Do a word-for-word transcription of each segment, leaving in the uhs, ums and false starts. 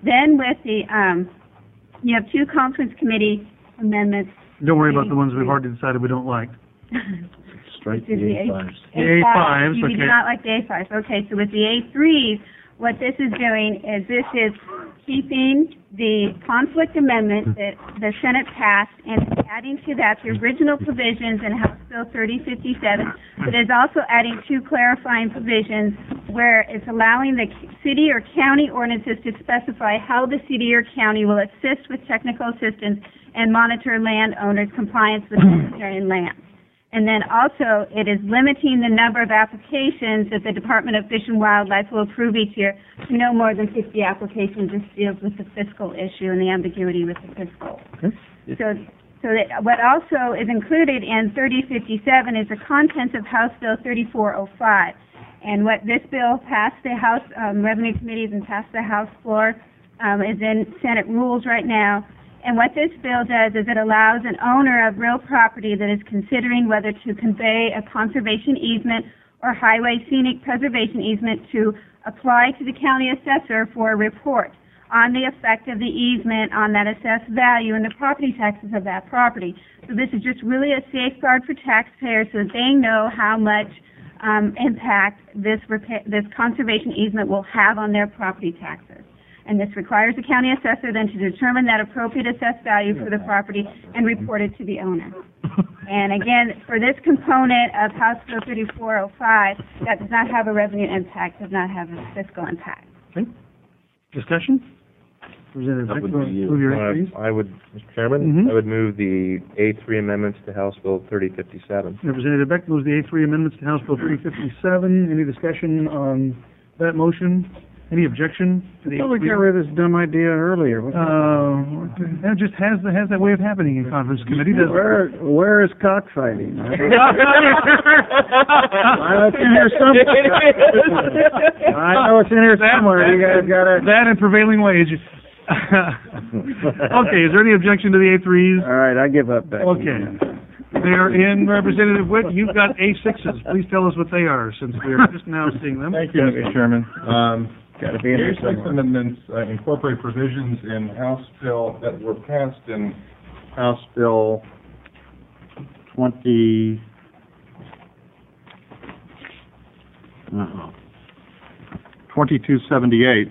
Then with the, um, you have two conference committee amendments. Don't worry about the ones we've already decided we don't like. Strike Which is the A fives. The A fives, You do okay. not like the A fives. Okay, so with the A threes, what this is doing is this is keeping the conflict amendment that the Senate passed and adding to that the original provisions in House Bill thirty fifty-seven, but is also adding two clarifying provisions where it's allowing the city or county ordinances to specify how the city or county will assist with technical assistance and monitor landowners' compliance with necessary land. And then also, it is limiting the number of applications that the Department of Fish and Wildlife will approve each year to no more than fifty applications. This deals with the fiscal issue and the ambiguity with the fiscal. Okay. So, so that what also is included in thirty fifty-seven is the contents of House Bill thirty-four oh five. And what this bill passed the House um, Revenue Committees and passed the House floor um, is in Senate rules right now. And what this bill does is it allows an owner of real property that is considering whether to convey a conservation easement or highway scenic preservation easement to apply to the county assessor for a report on the effect of the easement on that assessed value and the property taxes of that property. So this is just really a safeguard for taxpayers so that they know how much um, impact this, repa- this conservation easement will have on their property taxes. And this requires the county assessor then to determine that appropriate assessed value for the property and report it to the owner. And again, for this component of House Bill thirty-four oh five, that does not have a revenue impact, does not have a fiscal impact. Okay. Discussion? Representative That Beck, would move be you. your Uh, A threes. I would, Mister Chairman, Mhm. I would move the A three amendments to House Bill thirty fifty-seven. Representative Beck moves the A three amendments to House Bill thirty fifty-seven. Any discussion on that motion? Any objection to the? I thought we got rid of this dumb idea earlier. What- Uh, that just has, the, has that way of happening in conference committee, doesn't it? Where, where is cockfighting? I know it's in here somewhere. I know it's in here somewhere. You guys gotta. That and prevailing wage. Okay, is there any objection to the A threes? All right, I give up that. Okay. They're in. Representative Witt, you've got A sixes. Please tell us what they are, since we're just now seeing them. Thank you, Mister Chairman. Um, Gotta be in The here A six somewhere. amendments uh, incorporate provisions in House Bill that were passed in House Bill twenty, uh-oh, twenty-two seventy-eight,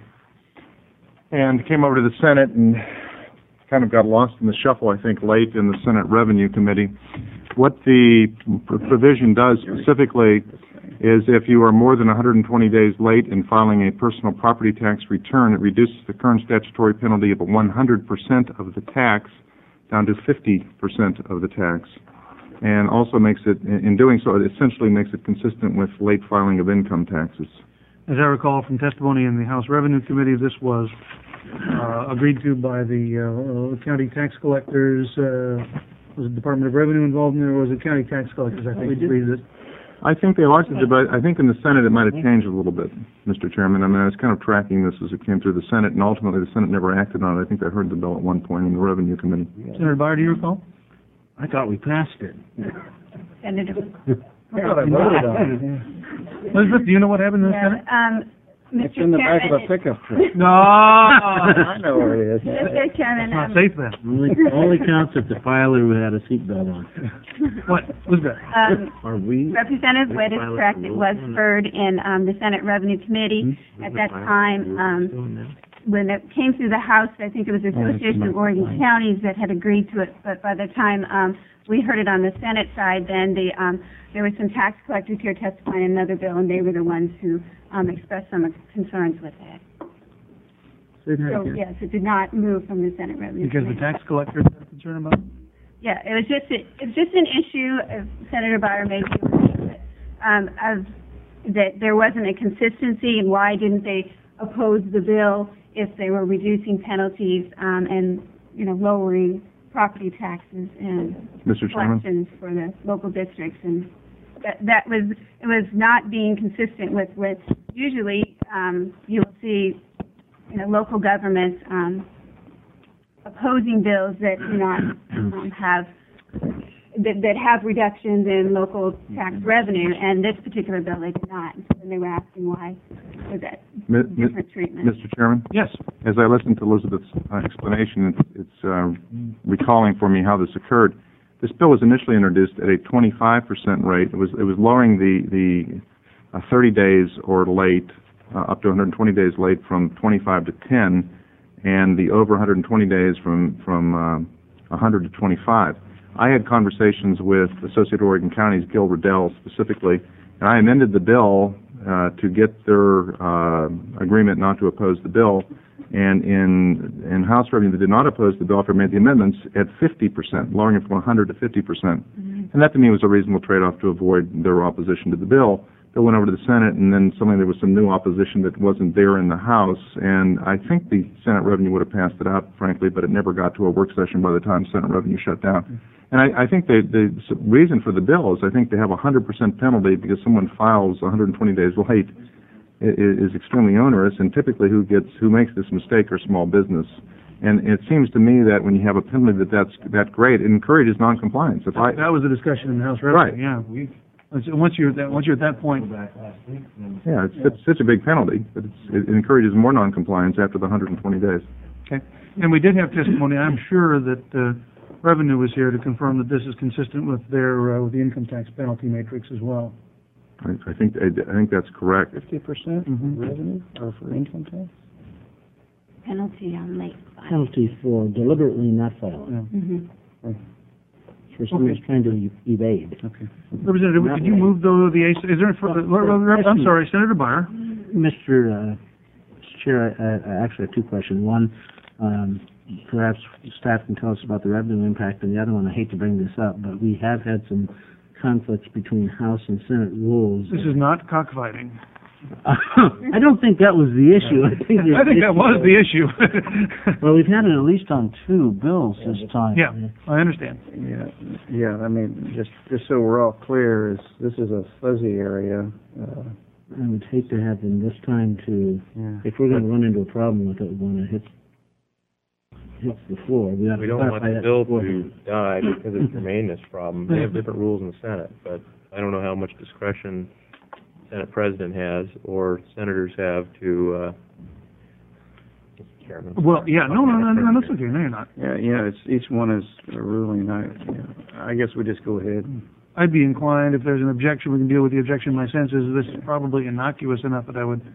and came over to the Senate and kind of got lost in the shuffle, I think, late in the Senate Revenue Committee. What the pr- provision does specifically is if you are more than one hundred twenty days late in filing a personal property tax return, it reduces the current statutory penalty of one hundred percent of the tax down to fifty percent of the tax. And also makes it, in in doing so, it essentially makes it consistent with late filing of income taxes. As I recall from testimony in the House Revenue Committee, this was uh, agreed to by the uh, county tax collectors. Uh, was the Department of Revenue involved in it, or was it county tax collectors? I think agreed it. I think they largely did, but I think in the Senate it might have changed a little bit, Mister Chairman. I mean, I was kind of tracking this as it came through the Senate, and ultimately the Senate never acted on it. I think I heard the bill at one point in the Revenue Committee. Senator Byer, do you recall? I thought we passed it. Senator. I thought I voted on it. Elizabeth, do you know what happened in the Yeah, Senate? um, It's Mister in the back of a Chairman, pickup truck. No. I know where it is. Mister Chairman, It's not um, safe then. Only, only counts if the filer had a seatbelt on. What? Elizabeth? um, Are we? Representative Witt is correct. It was heard in um, the Senate Revenue Committee. At that time, um, when it came through the House, I think it was the Association of Oregon Counties that had agreed to it, but by the time um, we heard it on the Senate side, then the um, there were some tax collectors here testifying in another bill, and they were the ones who um, expressed some concerns with it. Say that So, again. yes, it did not move from the Senate Revenue Because the Committee. tax collectors are concerned about it? Yeah, it was just, a, it was just an issue, of Senator Byer may be aware of it, um, of, that there wasn't a consistency, and why didn't they oppose the bill if they were reducing penalties, um, and, you know, lowering property taxes and Mister Chairman? collections for the local districts, and that, that was, it was not being consistent with, with, usually, um, you'll see, you know, local governments, um, opposing bills that do not um, have that, that have reductions in local tax revenue, and this particular bill they did not. And they were asking why for that Mi- mi- different treatment. Mister Chairman? Yes. As I listened to Elizabeth's uh, explanation, it's, it's uh, recalling for me how this occurred. This bill was initially introduced at a twenty-five percent rate. It was it was lowering the the uh, thirty days or late, uh, up to one hundred twenty days late, from twenty-five to ten, and the over one hundred twenty days from from uh, one hundred to twenty-five. I had conversations with Associated Oregon Counties, Gil Riddell specifically, and I amended the bill uh, to get their uh, agreement not to oppose the bill. And in in House Revenue, they did not oppose the bill after I made the amendments at fifty percent, lowering it from one hundred to fifty percent. Mm-hmm. And that to me was a reasonable trade-off to avoid their opposition to the bill. Bill went over to the Senate, and then suddenly there was some new opposition that wasn't there in the House. And I think the Senate Revenue would have passed it out, frankly, but it never got to a work session by the time Senate Revenue shut down. Mm-hmm. And I, I think the, the reason for the bill is I think they have a one hundred percent penalty because someone files one hundred twenty days late is extremely onerous, and typically who gets who makes this mistake are small business. And it seems to me that when you have a penalty that that's that great, it encourages noncompliance. If I That was the discussion in the House Revenue. Right. Yeah. We, once you're at that, once you're at that point, yeah, it's, it's such a big penalty, but it's, it encourages more noncompliance after the one hundred twenty days. okay. And we did have testimony. I'm sure that uh, Revenue was here to confirm that this is consistent with their uh, with the income tax penalty matrix as well. I, I think I, I think that's correct. Fifty percent Mhm. revenue, or for income tax? Penalty on late filing. Penalty for deliberately not filing. Yeah. Mm-hmm. For someone who's trying to e- evade. Okay. Representative, could you move the the A C? Is there further? I'm sorry, Senator Byer. Mister Uh, Mister Chair, I, I actually have two questions. One, um, perhaps staff can tell us about the revenue impact, and the other one, I hate to bring this up, but we have had some conflicts between House and Senate rules. This is not cockfighting. I don't think that was the issue. I think, I think that was the issue. Well, we've had it at least on two bills this time. Yeah, I understand. Yeah, yeah, I mean, just, just so we're all clear, is, this is a fuzzy area, uh, I would hate to have them this time to, yeah. if we're gonna run into a problem with it when it hits, hits the floor, we ought to We don't want clarify the that bill before. to die because it's a remainedness problem. They have different rules in the Senate, but I don't know how much discretion Senate President has or senators have to, uh, Mister Chairman. Well, yeah, no, no, no, no, that's okay. No, you're not. Yeah, yeah, it's, each one is a ruling, I, yeah, I guess we just go ahead. I'd be inclined, if there's an objection, we can deal with the objection. My sense is this is probably innocuous enough that I would.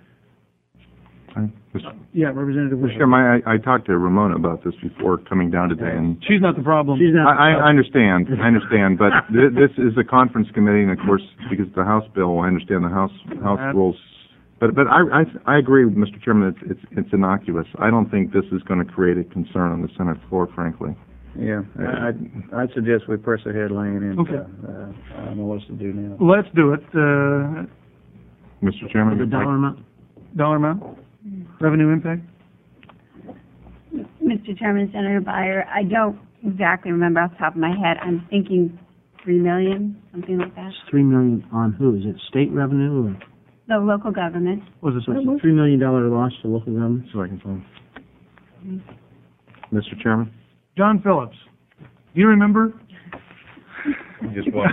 I, Mister Yeah, Representative. Mister Chairman, I, I talked to Ramona about this before coming down today, and She's not the problem. She's not. I, I understand, I understand, but th- this is a conference committee, and of course, because it's the House bill, I understand the House House That- rules. But but I, I I agree with Mister Chairman. It's it's, it's innocuous. I don't think this is going to create a concern on the Senate floor, frankly. Yeah, I, I'd, I'd suggest we press ahead, Lane, and, Okay. uh, uh, I don't know what else to do now. Let's do it. Uh, Mister Chairman, The dollar amount? dollar amount, revenue impact. Mister Chairman, Senator Byer, I don't exactly remember off the top of my head. I'm thinking three million, something like that. It's three million on who? Is it state revenue or? The local government. What was So this? it's a three million dollar loss to local government? so I can find. Mister Chairman. John Phillips. Do you remember? You just want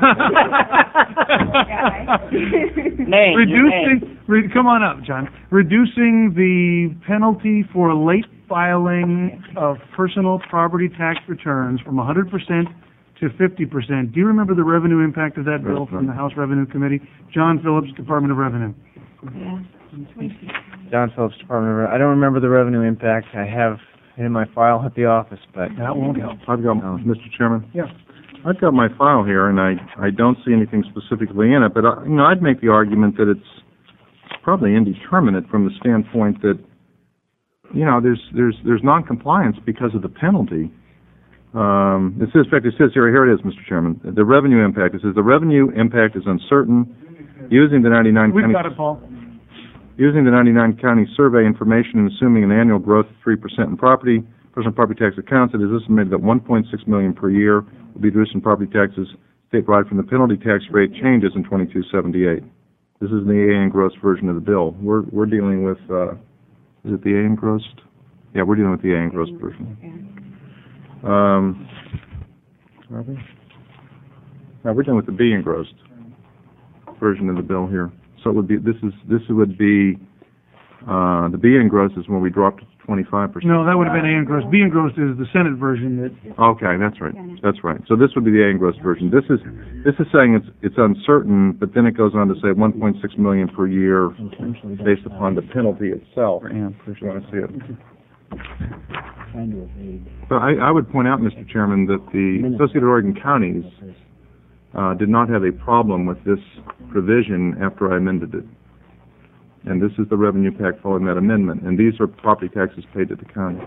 Reducing, re, come on up, John. Reducing the penalty for late filing of personal property tax returns from one hundred percent to fifty percent. Do you remember the revenue impact of that bill from the House Revenue Committee? John Phillips, Department of Revenue. Yeah. John Phillips, Department of Revenue. I don't remember the revenue impact. I have it in my file at the office, but That won't help. I've got, Mister Chairman? Yeah. I've got my file here, and I, I don't see anything specifically in it, but, I, you know, I'd make the argument that it's probably indeterminate from the standpoint that, you know, there's, there's, there's noncompliance because of the penalty. Um, it says, in fact, it says here, here it is, Mister Chairman, the revenue impact. It says the revenue impact is uncertain. Using the ninety-nine We've county, got it, Paul. using the ninety-nine county survey information and assuming an annual growth of three percent in property, personal property tax accounts, it is estimated that one point six million per year will be reduced in property taxes statewide from the penalty tax rate changes in twenty-two seventy-eight. This is the A engrossed version of the bill. We're we're dealing with uh, is it the A engrossed? Yeah, we're dealing with the A engrossed version. Um, are we? No, we're dealing with the B engrossed version of the bill here. So it would be this is this would be Uh, the B engrossed is when we dropped it to twenty-five percent. No, that would have been A engrossed. B engrossed is the Senate version that, Okay, that's right, that's right. So this would be the A engrossed version. This is, this is saying it's, it's uncertain, but then it goes on to say one point six million per year based upon the penalty itself. If you want to see it. Kind of evade. So I, I would point out, Mister Chairman, that the Associated Oregon counties uh, did not have a problem with this provision after I amended it. And this is the revenue pact following that amendment. And these are property taxes paid to the county.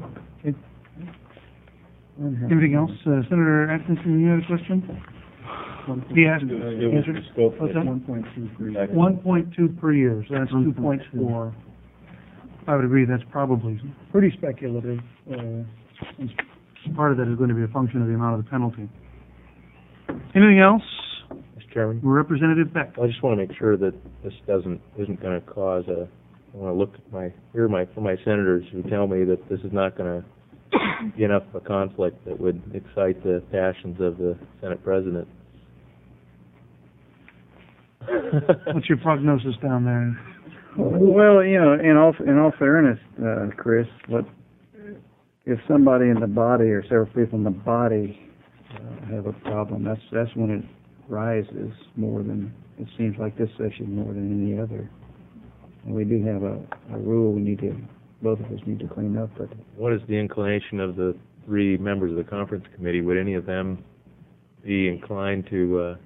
anything else? Uh, Senator Atkinson, you had a question? He asked, answered? What's that? One point two per year. One point two per year, so that's two point four. I would agree, that's probably pretty speculative. Uh, and part of that is going to be a function of the amount of the penalty. Anything else? Mister Chairman, Representative Beck. I just want to make sure that this doesn't, isn't going to cause a, I want to look at my, hear my, from my senators who tell me that this is not going to be enough of a conflict that would excite the passions of the Senate President. What's your prognosis down there? Well, you know, in all in all fairness, uh, Chris, what if somebody in the body or several people in the body uh, have a problem? That's that's when it rises more than it seems like this session more than any other. And we do have a, a rule we need to both of us need to clean up. But What is the inclination of the three members of the conference committee? Would any of them be inclined to uh,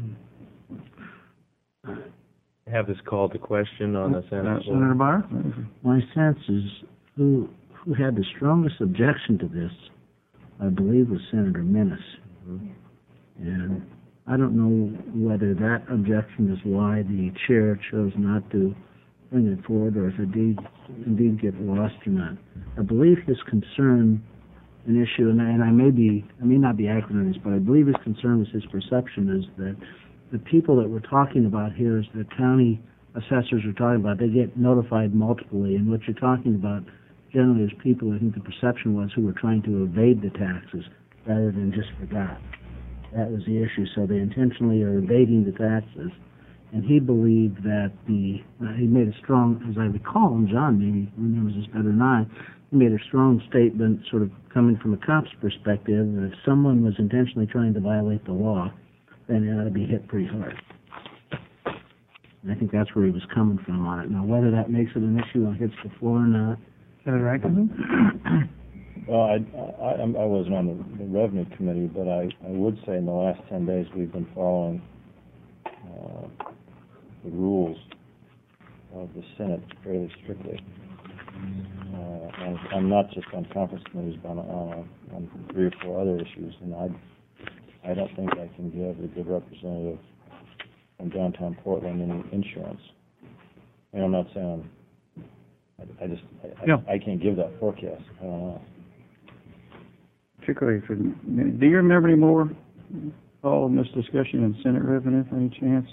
have this called to question on the Senate floor? Senator Byer? My sense is who who had the strongest objection to this, I believe, was Senator Menace. Mm-hmm. And I don't know whether that objection is why the chair chose not to bring it forward, or if it did indeed get lost or not. I believe his concern, an issue, and I, and I may be, I may not be accurate on this, but I believe his concern was his perception is that the people that we're talking about here, is the county assessors are talking about, they get notified multiply, and what you're talking about generally is people, I think the perception was, who were trying to evade the taxes rather than just forgot. That was the issue. So they intentionally are evading the taxes. And he believed that the, uh, he made a strong, as I recall, and John maybe remembers this better than I, he made a strong statement sort of coming from a cop's perspective that if someone was intentionally trying to violate the law, then it ought to be hit pretty hard. And I think that's where he was coming from on it. Now, whether that makes it an issue and hits the floor or not. Senator Atkinson? Well, I, I, I wasn't on the, the revenue committee, but I, I would say in the last ten days we've been following uh, the rules of the Senate fairly strictly. Uh, and I'm not just on conference committees, but on, on, on three or four other issues, and I, I don't think I can give a good representative from downtown Portland any insurance. And I'm not saying, I, I just, I, Yeah. I, I can't give that forecast. I don't know. particularly for, do you remember any more, all of this discussion in Senate revenue, for any chance?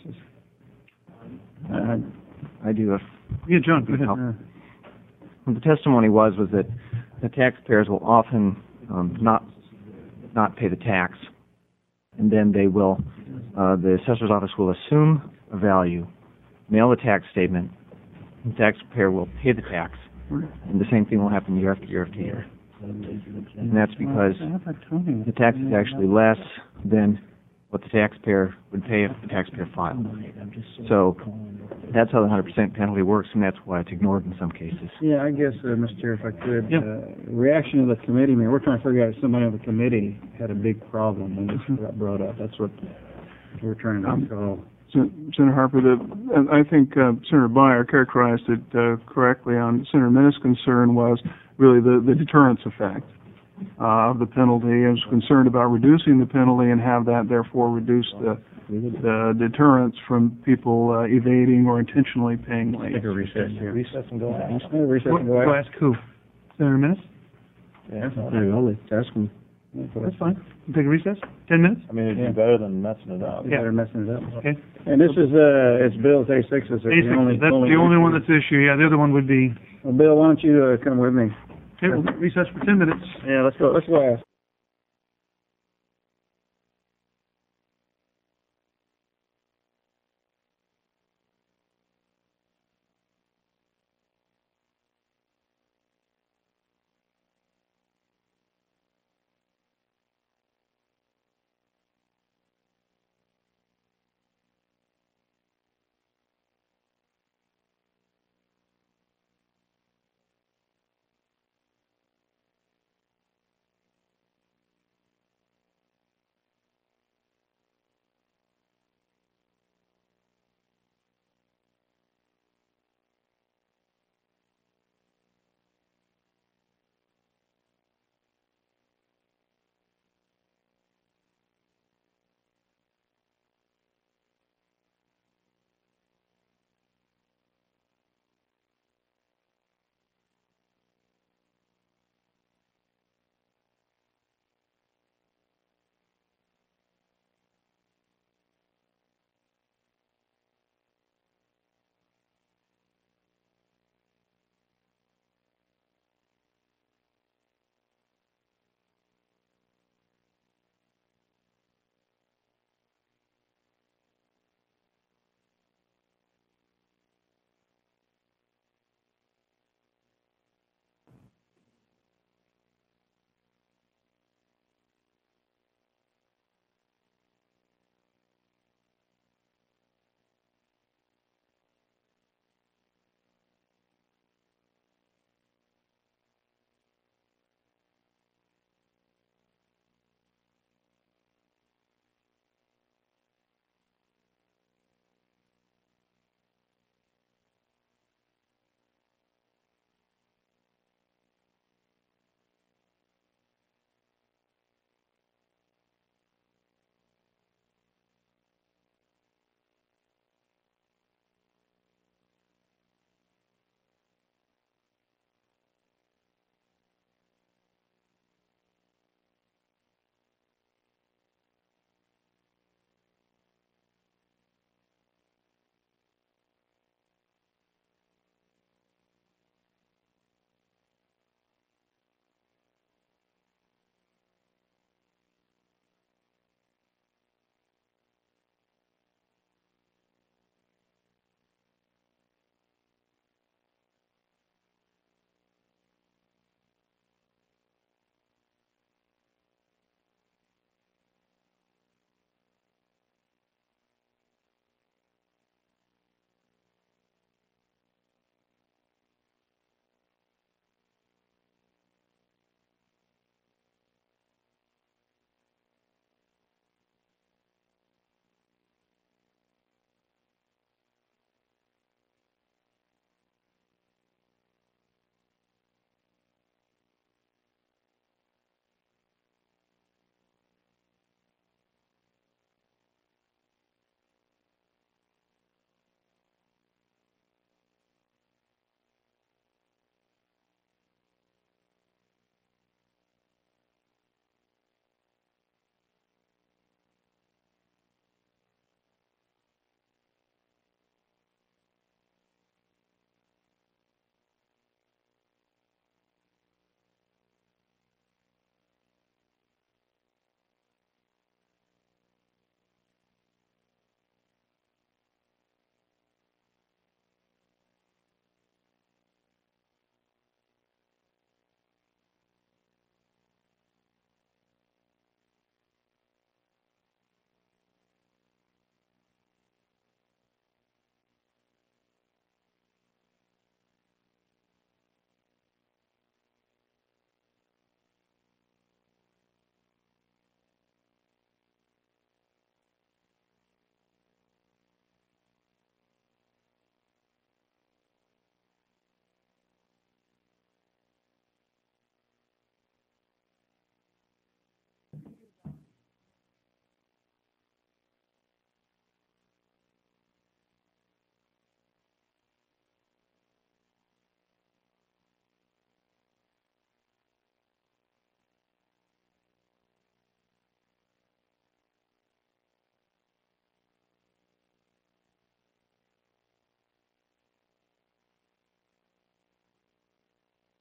I, I do. Yeah, John, go ahead. Oh. What the testimony was was that the taxpayers will often um, not not pay the tax, and then they will, uh, the assessor's office will assume a value, mail the tax statement, the taxpayer will pay the tax, and the same thing will happen year after year after year. And that's because the tax is actually less than what the taxpayer would pay if the taxpayer filed. So that's how the one hundred percent penalty works, and that's why it's ignored in some cases. Yeah, I guess, uh, Mister Chair, if I could, Yeah. uh, reaction of the committee, I mean, we're trying to figure out if somebody on the committee had a big problem when this got brought up. That's what we're trying to solve. Sen- Senator Harper, the, and I think uh, Senator Byer characterized it uh, correctly on Senator Minnis' concern was really the, the deterrence effect uh, of the penalty. I was concerned about reducing the penalty and have that therefore reduce the, the deterrence from people uh, evading or intentionally paying late. Take a recess here. Recess and go out. Recess and go Go out. ask who? Senator Minnis? Yeah. There you go, let's ask him. That's fine. We'll take a recess? Ten minutes? I mean, it'd Yeah. be better than messing it up. Yeah, they're messing it up. Okay. And this is, uh, it's Bill's A six, is the Basic, only. that's the only one that's issue, yeah, the other one would be, Well, Bill, why don't you, uh, come with me? okay, we'll recess for ten minutes. Yeah, let's go, let's go ask.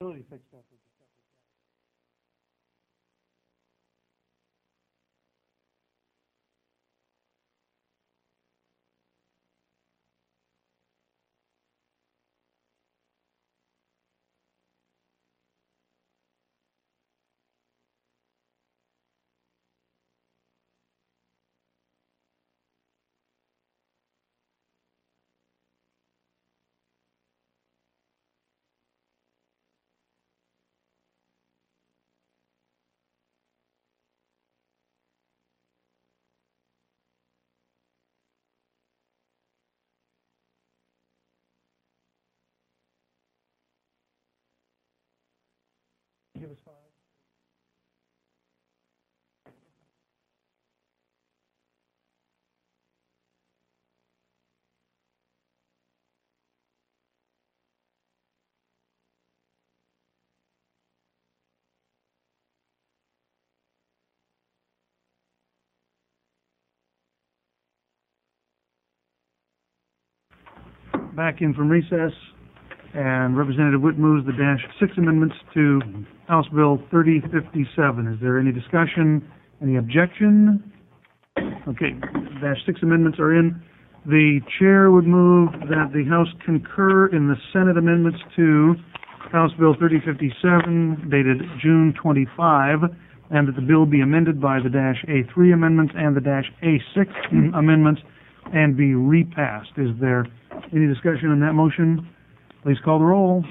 Back in from recess, and Representative Witt moves the dash six amendments to House Bill thirty fifty-seven. Is there any discussion, any objection? Okay, dash six amendments are in. The chair would move that the House concur in the Senate amendments to House Bill thirty fifty-seven dated June twenty-five, and that the bill be amended by the dash A three amendments and the dash A six amendments and be repassed. Is there any discussion on that motion? Please call the roll.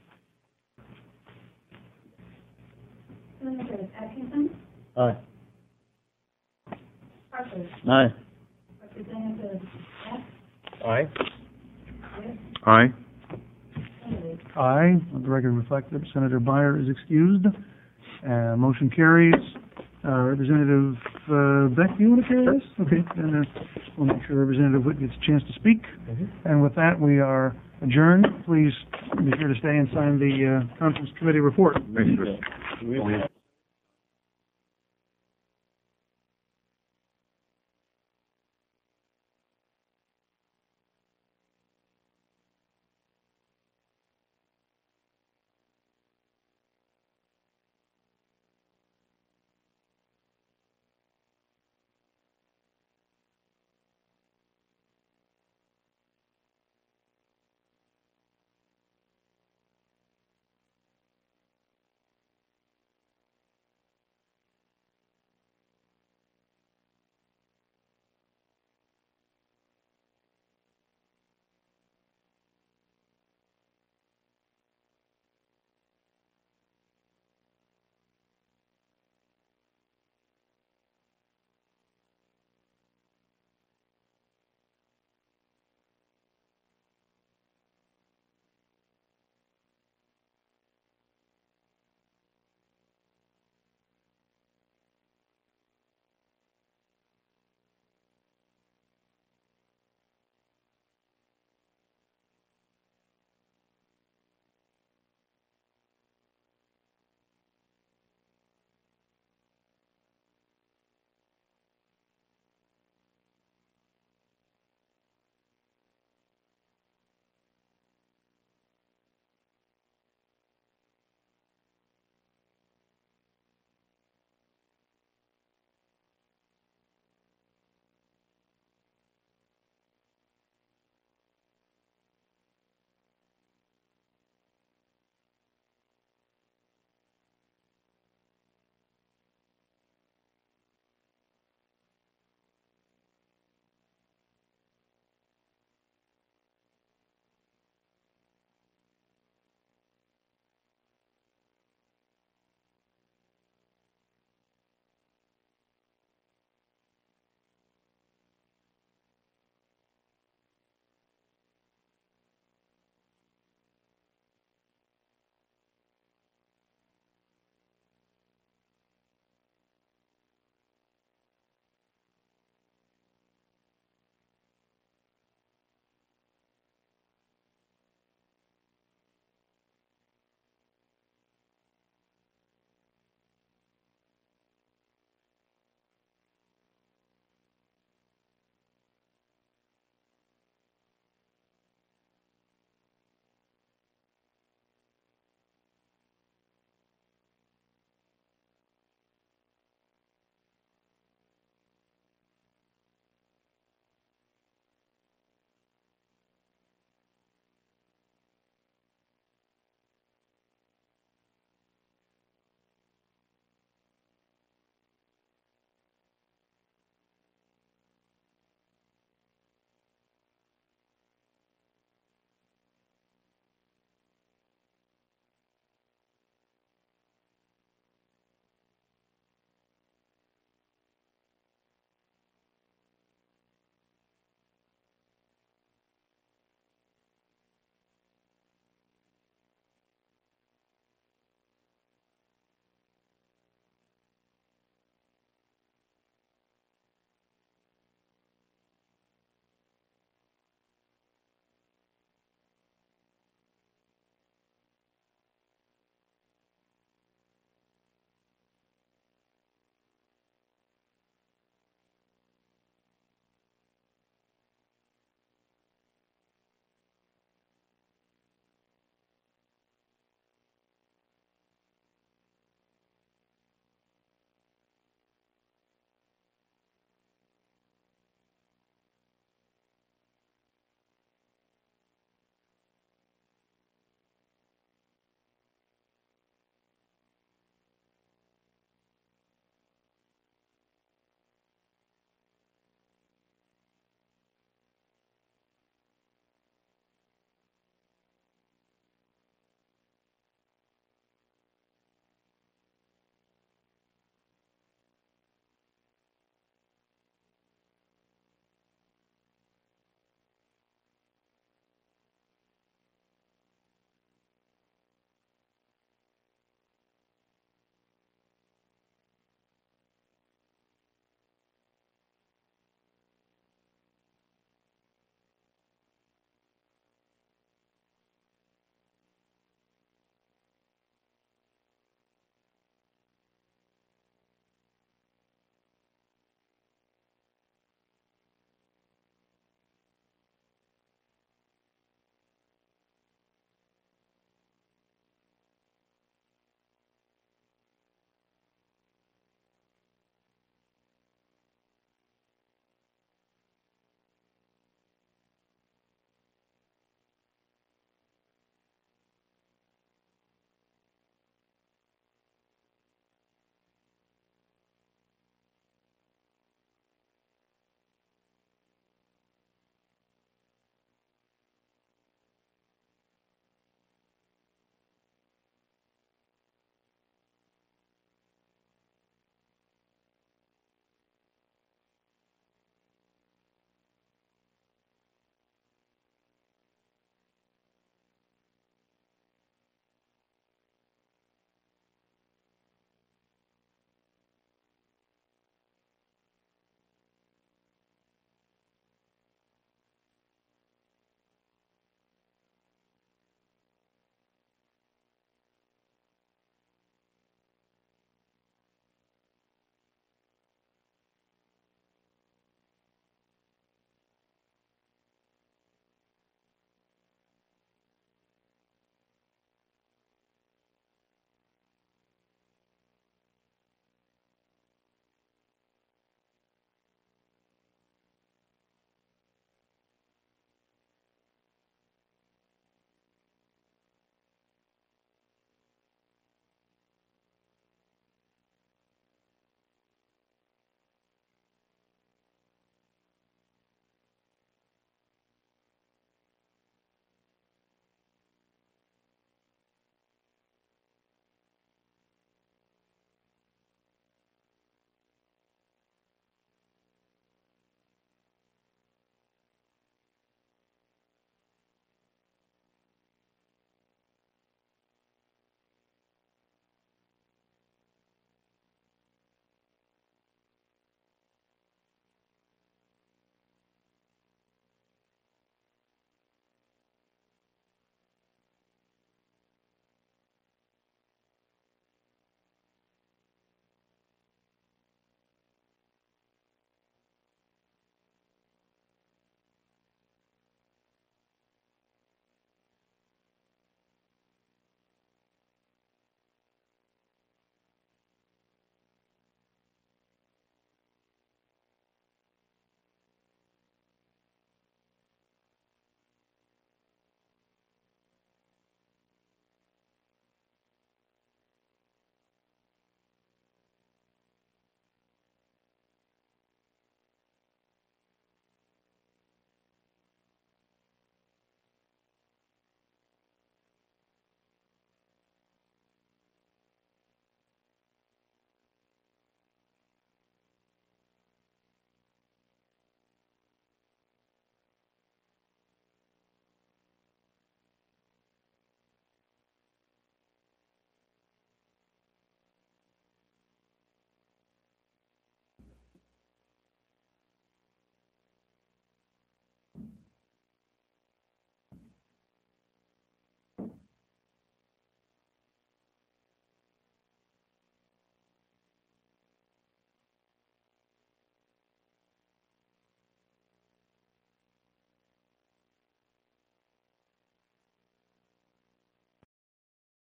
Senators Atkinson, Aye. Parker, Aye. Representative F, Aye. Aye. Kennedy. Aye. Let the record reflect that Senator Byer is excused. Uh, motion carries. Uh, Representative uh, Beck, do you want to carry this? Okay. And uh, we'll make sure Representative Witt gets a chance to speak. Mhm. And with that, we are adjourned. Please be sure to stay and sign the uh, conference committee report. Thanks, Chris. Do we have